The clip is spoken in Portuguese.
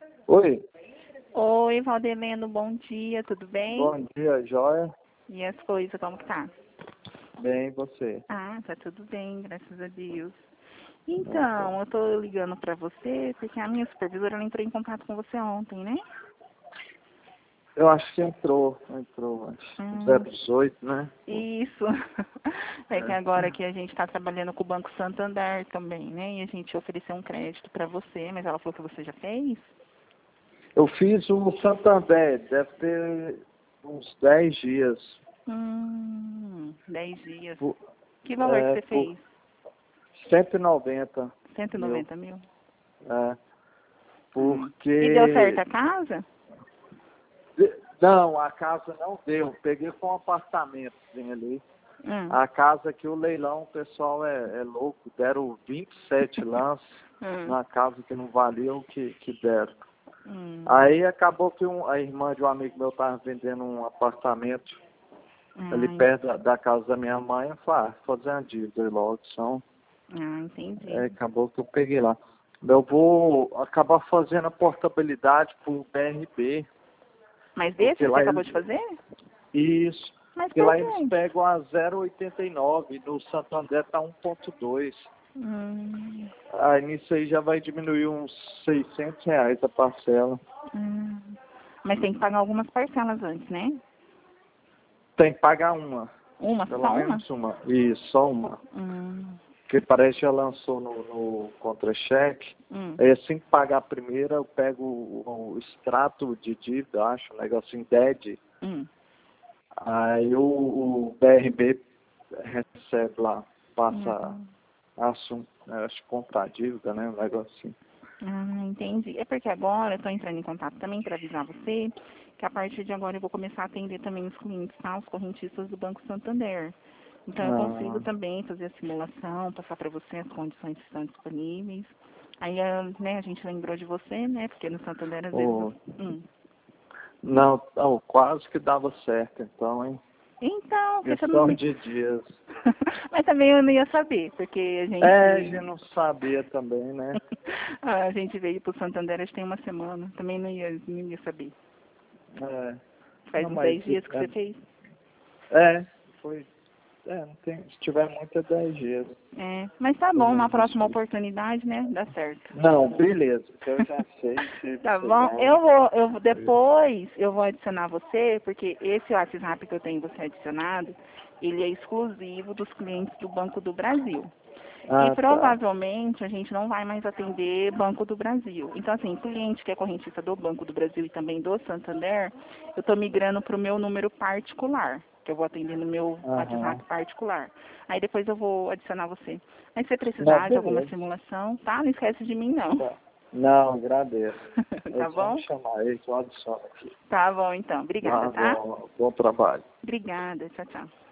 Oi, Oi, Valdeleno, bom dia, tudo bem? bom dia, joia? E as coisas, como que tá? Bem, e você? Ah, tá tudo bem, graças a Deus. Ok. Então, eu tô ligando pra você porque a minha supervisora ela entrou em contato com você ontem, né? Eu acho que entrou antes. Hum, 018, né? isso. É que É. agora que a gente tá trabalhando com o Banco Santander também, né? E a gente ofereceu um crédito pra você, mas ela falou que você já fez? Eu fiz o Santander, deve ter uns 10 dias. 10 dias. Por, Que valor que você por fez? 190 mil. 190 mil? É, E deu porque... certo a casa? Não, a casa não deu. Peguei com um apartamento ali. Hum. A casa que o leilão, o pessoal é louco. Deram 27 lances Hum. na casa que não valia o que deram. Hum. Aí acabou que a irmã de um amigo meu estava vendendo um apartamento ali Ai, perto da casa da minha mãe. Eu falei, fazer uma dívida logo, são. entendi. Acabou que eu peguei lá. Eu vou acabar fazendo a portabilidade por BRB, Mas desse porque você lá acabou eles. de fazer? Isso. Mas Porque por lá eles quê? pegam a 0,89, no Santander tá 1,2. Hum. Aí nisso aí já vai diminuir uns R$ 600 a parcela. Hum. Mas tem que pagar algumas parcelas antes, né? Tem que pagar uma, Uma, pelo só uma? menos uma. Isso, só uma. Hum. Que parece que já lançou no contra-cheque. Hum. Aí assim que pagar a primeira, eu pego o extrato de dívida, acho, um negocinho DED. Hum. Aí o BRB recebe lá, passa Hum. assunto, acho que comprar a dívida, né? Um negocinho. Entendi. É porque agora eu tô entrando em contato também para avisar você que a partir de agora eu vou começar a atender também os clientes, tá? Os correntistas do Banco Santander. Então eu consigo Ah, também fazer a simulação, passar para você as condições que estão disponíveis. Aí, né, a gente lembrou de você, né? Porque no Santander às vezes. o, Hum. não, quase que dava certo, então, hein? Então, porque você não Questão me. de dias. Mas também eu não ia saber, porque a A gente. gente não sabia também, né? A gente veio pro Santander acho que tem uma semana. Também não ia saber. É, Faz não, uns mas 10 dias que você fez. foi. Não tem, se tiver muito é 10 dias. É, mas tá Pelo bom, uma menos próxima isso. oportunidade, né? Dá certo. Não, beleza. Eu já sei se Tá bom? precisar. Depois eu vou adicionar você, porque esse WhatsApp que eu tenho você adicionado, ele é exclusivo dos clientes do Banco do Brasil. E Ah, tá. provavelmente a gente não vai mais atender Banco do Brasil. Então, assim, cliente que é correntista do Banco do Brasil e também do Santander, eu estou migrando para o meu número particular, que eu vou atender no meu Aham. WhatsApp particular. Aí depois eu vou adicionar você. Aí se você Não, precisar de alguma beleza. simulação, tá? Não esquece de mim, não. Tá. Não, agradeço. É Tá só me bom? chamar aí que eu adiciono aqui. Tá bom, então. Obrigada, Tá tá? bom, bom trabalho. Obrigada. Tchau, tchau.